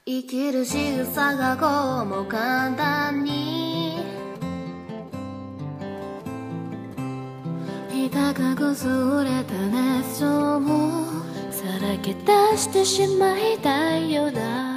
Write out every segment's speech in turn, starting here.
生きる仕草がこうも簡単に高くすれた熱情もさらけ出してしまいたいようだ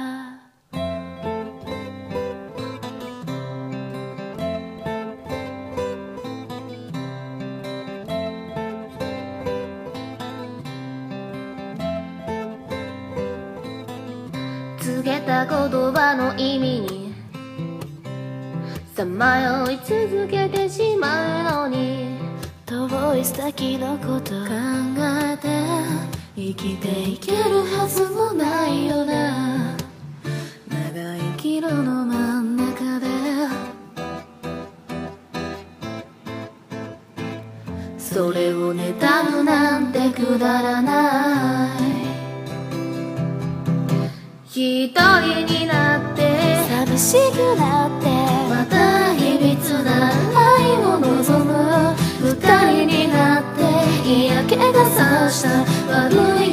告げた言葉の意味にさまよい続けてしまうのに遠い先のこと考えて生きていけるはずもないよな長い岐路の真ん中でそれを妬むなんてくだらない一人になって寂しくなってまたいびつな愛を望む二人になって嫌気がさした悪い